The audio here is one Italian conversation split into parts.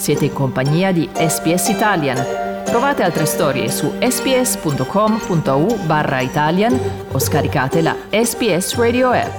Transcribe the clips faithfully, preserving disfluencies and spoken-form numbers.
Siete in compagnia di S B S Italian. Trovate altre storie su sbs.com.au barra Italian o scaricate la S B S Radio app.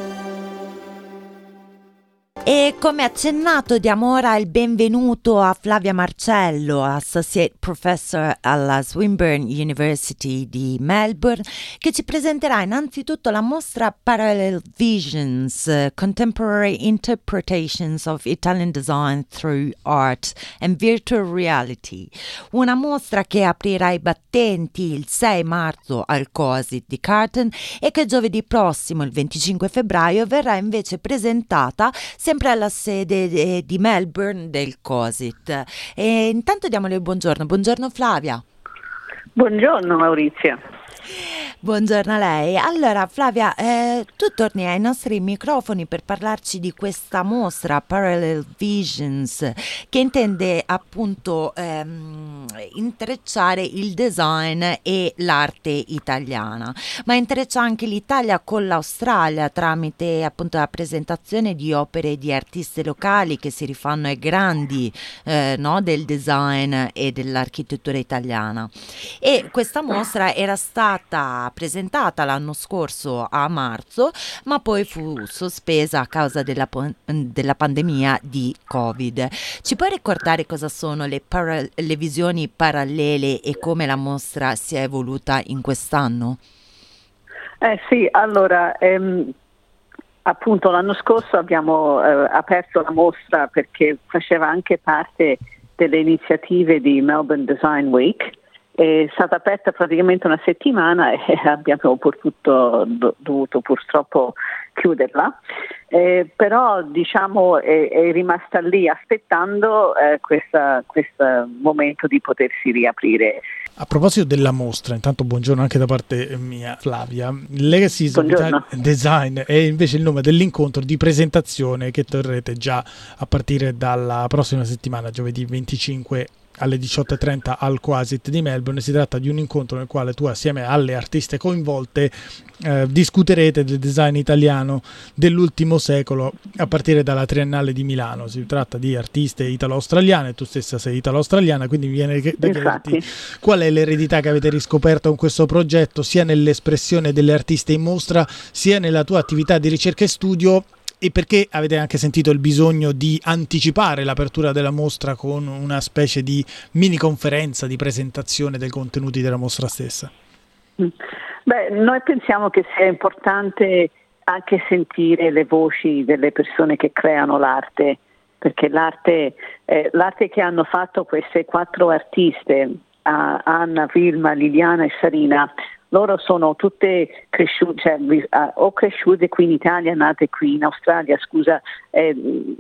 E come accennato diamo ora il benvenuto a Flavia Marcello, Associate Professor alla Swinburne University di Melbourne, che ci presenterà innanzitutto la mostra Parallel Visions, Contemporary Interpretations of Italian Design Through Art and Virtual Reality, una mostra che aprirà i battenti il sei marzo al COSIT di Carlton e che giovedì prossimo, il venticinque febbraio, verrà invece presentata sempre alla sede di Melbourne del COSIT. E intanto diamole il buongiorno. Buongiorno Flavia. Buongiorno Maurizia. Buongiorno a lei. Allora Flavia, eh, tu torni ai nostri microfoni per parlarci di questa mostra Parallel Visions, che intende appunto ehm, intrecciare il design e l'arte italiana, ma intreccia anche l'Italia con l'Australia tramite appunto la presentazione di opere di artisti locali che si rifanno ai grandi eh, no, del design e dell'architettura italiana. E questa mostra era stata presentata l'anno scorso a marzo, ma poi fu sospesa a causa della, po- della pandemia di Covid. Ci puoi ricordare cosa sono le, para- le visioni parallele e come la mostra si è evoluta in quest'anno? Eh sì, allora ehm, appunto l'anno scorso abbiamo eh, aperto la mostra perché faceva anche parte delle iniziative di Melbourne Design Week. È stata aperta praticamente una settimana e abbiamo potuto, do, dovuto purtroppo chiuderla, eh, però diciamo è, è rimasta lì aspettando eh, questa, questo momento di potersi riaprire. A proposito della mostra, intanto buongiorno anche da parte mia Flavia, Legacies of Italian Design è invece il nome dell'incontro di presentazione che terrete già a partire dalla prossima settimana, giovedì venticinque alle diciotto e trenta al Quasit di Melbourne. Si tratta di un incontro nel quale tu assieme alle artiste coinvolte eh, discuterete del design italiano dell'ultimo secolo a partire dalla Triennale di Milano. Si tratta di artiste italo-australiane, tu stessa sei italo-australiana, quindi mi viene da chiederti qual è l'eredità che avete riscoperto con questo progetto, sia nell'espressione delle artiste in mostra, sia nella tua attività di ricerca e studio, e perché avete anche sentito il bisogno di anticipare l'apertura della mostra con una specie di mini conferenza di presentazione dei contenuti della mostra stessa? Beh, noi pensiamo che sia importante anche sentire le voci delle persone che creano l'arte, perché l'arte, eh, l'arte che hanno fatto queste quattro artiste, uh, Anna, Vilma, Liliana e Sarina, loro sono tutte cresciute, cioè, uh, o cresciute qui in Italia, nate qui in Australia, scusa, eh,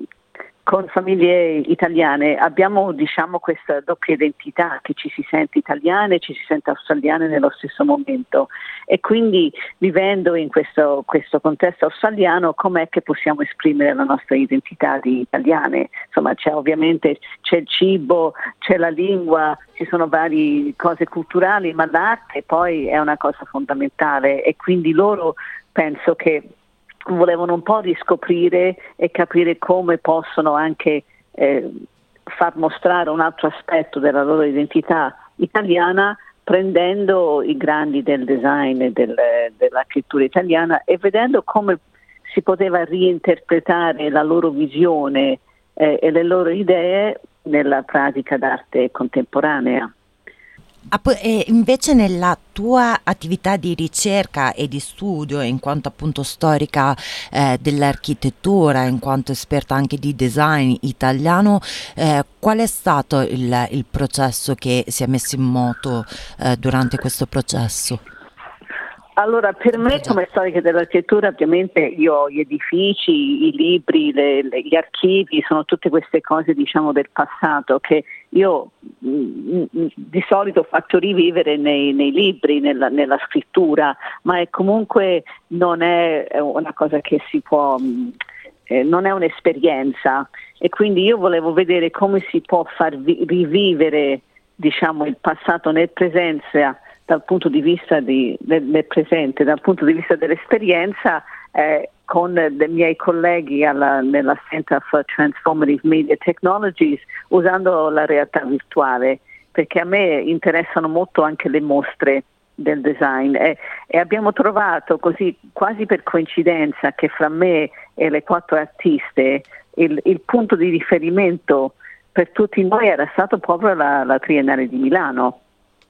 con famiglie italiane. Abbiamo diciamo questa doppia identità, che ci si sente italiane e ci si sente australiane nello stesso momento, e quindi vivendo in questo, questo contesto australiano com'è che possiamo esprimere la nostra identità di italiane? Insomma c'è ovviamente c'è il cibo, c'è la lingua, ci sono varie cose culturali, ma l'arte poi è una cosa fondamentale, e quindi loro penso che volevano un po' riscoprire e capire come possono anche eh, far mostrare un altro aspetto della loro identità italiana, prendendo i grandi del design e del, dell'architettura italiana e vedendo come si poteva reinterpretare la loro visione eh, e le loro idee nella pratica d'arte contemporanea. E invece nella tua attività di ricerca e di studio, in quanto appunto storica eh, dell'architettura, in quanto esperta anche di design italiano, eh, qual è stato il, il processo che si è messo in moto eh, durante questo processo? Allora, per me come storica dell'architettura, ovviamente io ho gli edifici, i libri, le, le, gli archivi, sono tutte queste cose diciamo del passato che io mh, mh, di solito faccio rivivere nei, nei libri, nella, nella scrittura, ma è comunque non è una cosa che si può, mh, eh, non è un'esperienza, e quindi io volevo vedere come si può far vi- rivivere diciamo il passato nel presenza, dal punto di vista di, del, del presente, dal punto di vista dell'esperienza, eh, con dei miei colleghi alla, nella Center for Transformative Media Technologies usando la realtà virtuale, perché a me interessano molto anche le mostre del design e, e abbiamo trovato così quasi per coincidenza che fra me e le quattro artiste il, il punto di riferimento per tutti noi era stato proprio la, la Triennale di Milano,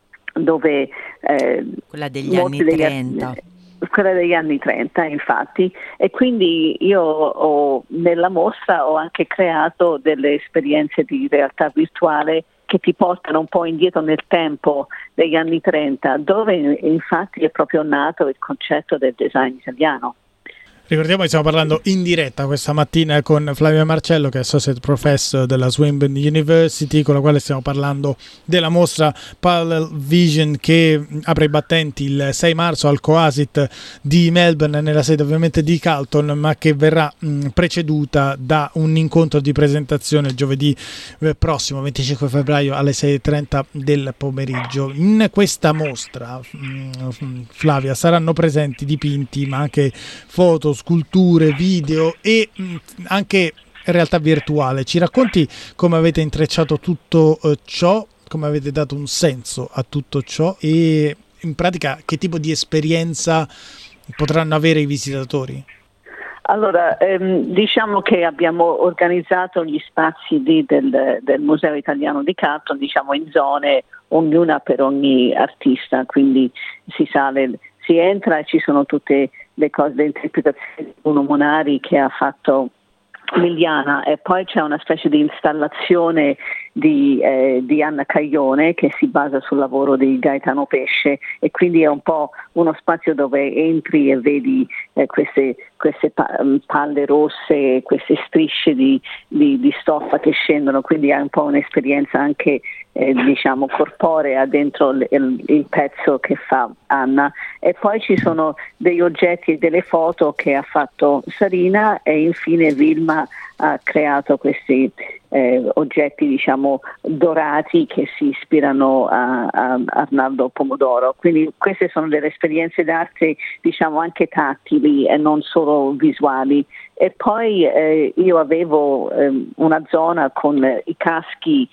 dove eh, quella degli anni trenta. Quella degli anni trenta, infatti, e quindi io ho, nella mostra ho anche creato delle esperienze di realtà virtuale che ti portano un po' indietro nel tempo degli anni trenta, dove infatti è proprio nato il concetto del design italiano. Ricordiamo che stiamo parlando in diretta questa mattina con Flavia Marcello, che è Associate Professor della Swinburne University, con la quale stiamo parlando della mostra Parallel Vision che apre i battenti il sei marzo al Coasit di Melbourne, nella sede ovviamente di Carlton, ma che verrà mh, preceduta da un incontro di presentazione giovedì eh, prossimo, venticinque febbraio alle sei e trenta del pomeriggio. In questa mostra, mh, Flavia, saranno presenti dipinti, ma anche foto, sculture, video e mh, anche realtà virtuale. Ci racconti come avete intrecciato tutto eh, ciò, come avete dato un senso a tutto ciò e in pratica che tipo di esperienza potranno avere i visitatori? Allora, ehm, diciamo che abbiamo organizzato gli spazi lì del, del Museo Italiano di Carlton, diciamo in zone, ognuna per ogni artista, quindi si sale, si entra e ci sono tutte le cose, le interpretazioni di Bruno Monari che ha fatto Liliana, e poi c'è una specie di installazione di, eh, di Anna Caglione che si basa sul lavoro di Gaetano Pesce, e quindi è un po' uno spazio dove entri e vedi eh, queste, queste palle rosse, queste strisce di, di, di stoffa che scendono, quindi è un po' un'esperienza anche eh, diciamo corporea dentro il, il, il pezzo che fa Anna. E poi ci sono degli oggetti e delle foto che ha fatto Sarina, e infine Vilma ha creato questi eh, oggetti diciamo dorati che si ispirano a, a Arnaldo Pomodoro. Quindi queste sono delle esperienze d'arte diciamo anche tattili e non solo visuali. E poi eh, io avevo eh, una zona con eh, i caschi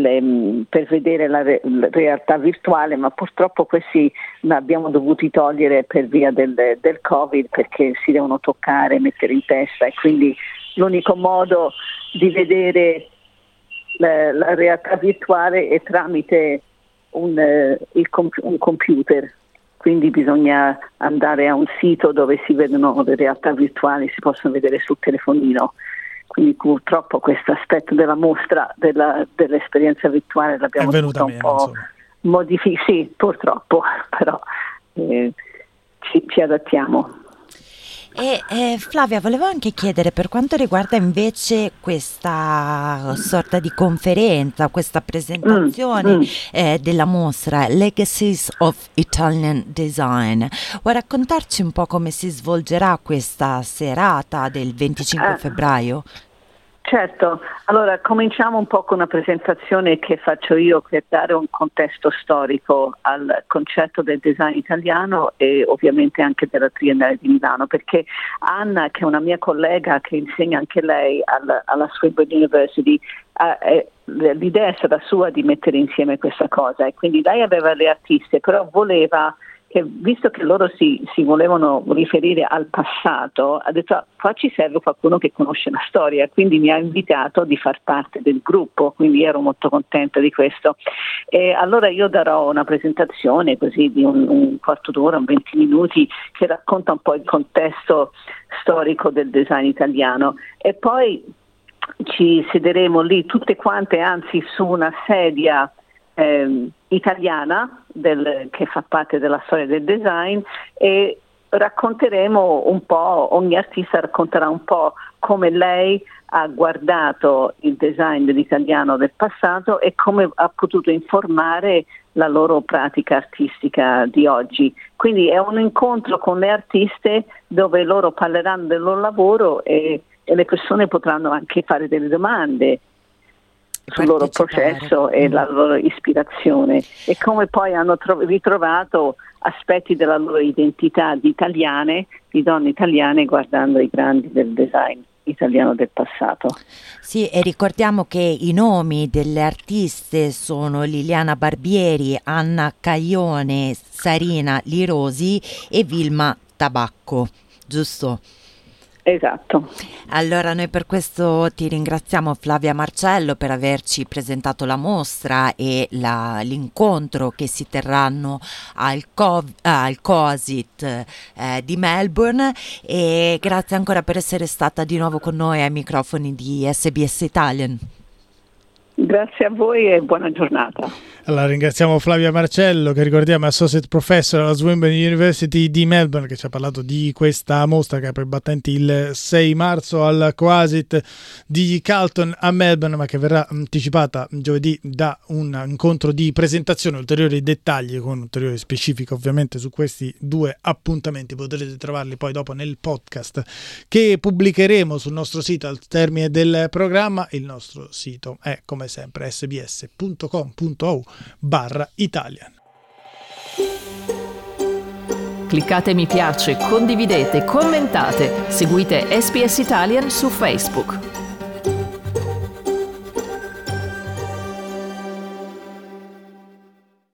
Le, per vedere la, re, la realtà virtuale, ma purtroppo questi abbiamo dovuti togliere per via del, del Covid, perché si devono toccare, mettere in testa, e quindi l'unico modo di vedere la, la realtà virtuale è tramite un, uh, il, un computer, quindi bisogna andare a un sito dove si vedono le realtà virtuali, si possono vedere sul telefonino. Quindi purtroppo questo aspetto della mostra della, dell'esperienza virtuale l'abbiamo dovuto un meno, po' modificare. Sì, purtroppo, però eh, ci, ci adattiamo. E eh, Flavia, volevo anche chiedere, per quanto riguarda invece questa sorta di conferenza, questa presentazione mm, mm. Eh, della mostra Legacies of Italian Design, vuoi raccontarci un po' come si svolgerà questa serata del venticinque febbraio? Certo, allora cominciamo un po' con una presentazione che faccio io per dare un contesto storico al concetto del design italiano e ovviamente anche della Triennale di Milano, perché Anna, che è una mia collega che insegna anche lei alla, alla Swinburne University, eh, l'idea è stata sua di mettere insieme questa cosa, e quindi lei aveva le artiste, però voleva che, visto che loro si, si volevano riferire al passato, ha detto ah, qua ci serve qualcuno che conosce la storia, quindi mi ha invitato di far parte del gruppo, quindi ero molto contenta di questo. E allora io darò una presentazione così di un, un quarto d'ora, un venti minuti, che racconta un po' il contesto storico del design italiano, e poi ci siederemo lì tutte quante, anzi su una sedia eh, italiana del, che fa parte della storia del design, e racconteremo un po', ogni artista racconterà un po' come lei ha guardato il design dell'italiano del passato e come ha potuto informare la loro pratica artistica di oggi. Quindi è un incontro con le artiste dove loro parleranno del loro lavoro e, e le persone potranno anche fare delle domande. sul loro processo e mm. la loro ispirazione, e come poi hanno tro- ritrovato aspetti della loro identità di italiane, di donne italiane, guardando i grandi del design italiano del passato. Sì, e ricordiamo che i nomi delle artiste sono Liliana Barbieri, Anna Caglione, Sarina Lirosi e Vilma Tabacco, giusto? Esatto. Allora noi per questo ti ringraziamo, Flavia Marcello, per averci presentato la mostra e la, l'incontro che si terranno al, Co- al COASIT eh, di Melbourne, e grazie ancora per essere stata di nuovo con noi ai microfoni di S B S Italian. Grazie a voi e buona giornata. Allora, ringraziamo Flavia Marcello, che ricordiamo è Associate Professor alla Swinburne University di Melbourne, che ci ha parlato di questa mostra che apre i battenti il sei marzo al COASIT di Carlton a Melbourne, ma che verrà anticipata giovedì da un incontro di presentazione. Ulteriori dettagli con ulteriori specifiche ovviamente su questi due appuntamenti potrete trovarli poi dopo nel podcast che pubblicheremo sul nostro sito al termine del programma. Il nostro sito è come sempre sbs punto com punto au barra Italian. Cliccate mi piace, condividete, commentate, seguite S B S Italian su Facebook.